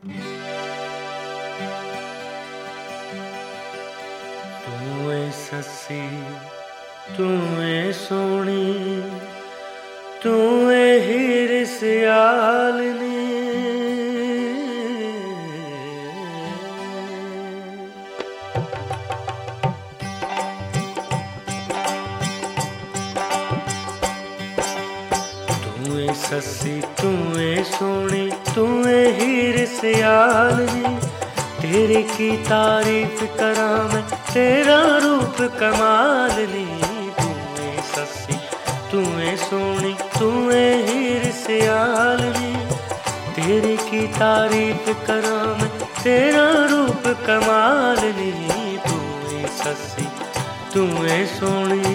तू ऐ सस्सी, तू ऐ सोहणी, तू ऐ हीर सियालनी। तू ऐ सस्सी, तू ऐ सोहणी, तू ऐ हीर सियालनी। तेरे की तारीफ करां मैं, तेरा रूप कमालनी। तू ऐ सस्सी, तू ऐ सोहणी, तू ऐ हीर सियालनी। तेरे की तारीफ करां मैं, तेरा रूप कमालनी। तू ऐ सस्सी, तू ऐ सोहणी।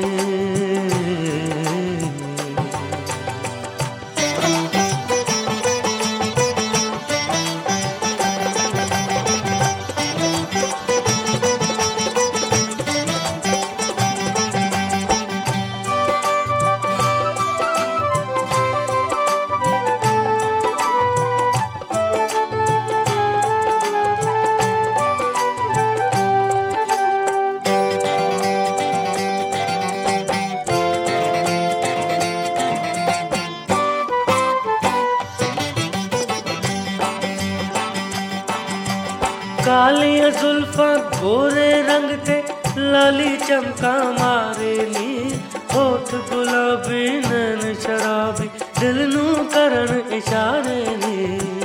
कालियां जुल्फां गोरे रंग ते लाली चमका मारे नी। होठ गुलाबी नैन शराबी दिल नू करन इशारे नी।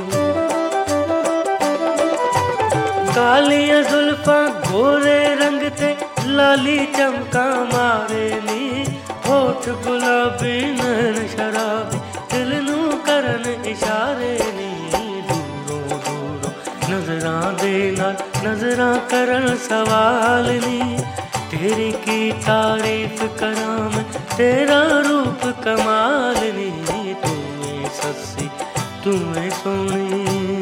कालियां जुल्फां गोरे रंग ते लाली चमका मारे नी। होठ गुलाबी नैन शराबी दिल नू करन इशारे नी। नजरां दे नाल नजरां करन सवाल नी। तेरी की तारीफ करां मैं, तेरा रूप कमाल नी। तू ऐ सस्सी, तू ऐ सोहणी।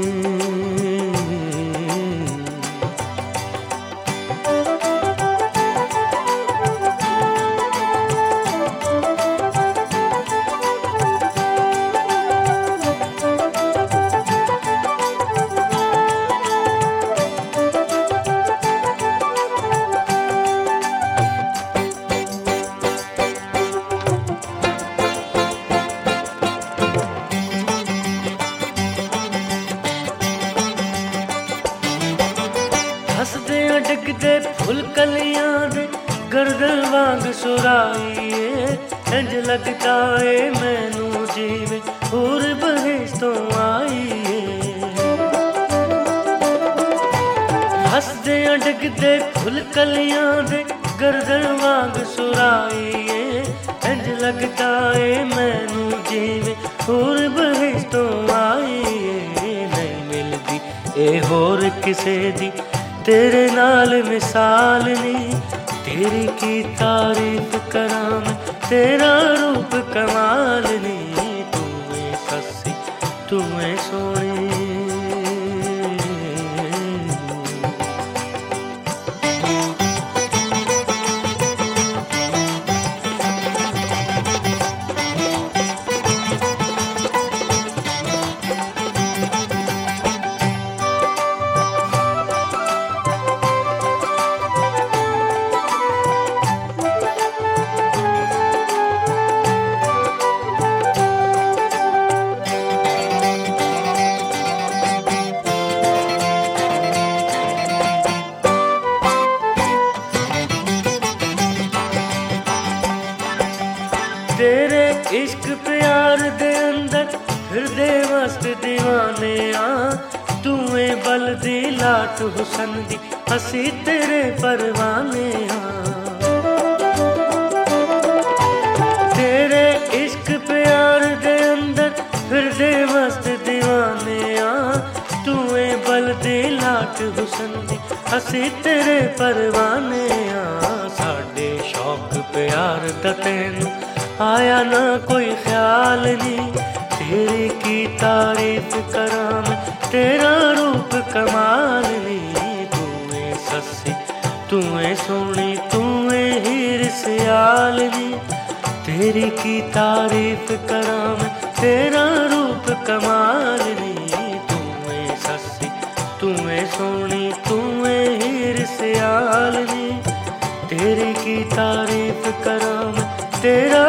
हसदे डिगदे फुल कलियां दे गर्दन वांग सुराईए। इंज लगदा ए मैनू जीवे होर बहेश तो आईए। हसदे डिगदे फुल कलियां दे गर्दन वांग सुराईए। इंज लगदा ए मैनू जीवे होर बहेश तो आईए। नहीं मिलदी ए होर किसे दी तेरे नाल मिसाल नी। तेरी की तारीफ करां मैं, तेरा रूप कमाल नी। तू ऐ सस्सी, तू ऐ सोहणी। तेरे इश्क प्यार दे अंदर फिरदे मस्त दीवाने आ। तू ऐ बलदी लाट हुसन दी असी तेरे परवाने आ। तेरे इश्क प्यार दे अंदर फिरदे मस्त दीवाने आ। तू ऐ बलदी लाट हुसन दी असी तेरे परवाने आ। साडे शौक प्यार दा तैनू आया ना कोई ख्याल नी। तेरी की तारीफ करां मैं, तेरा रूप कमाल नी। तू ऐ सस्सी, तू ऐ सोहणी, तू ऐ हीर सियालनी। तेरी की तारीफ करां मैं, तेरा रूप कमाल नी। तू ऐ तेरा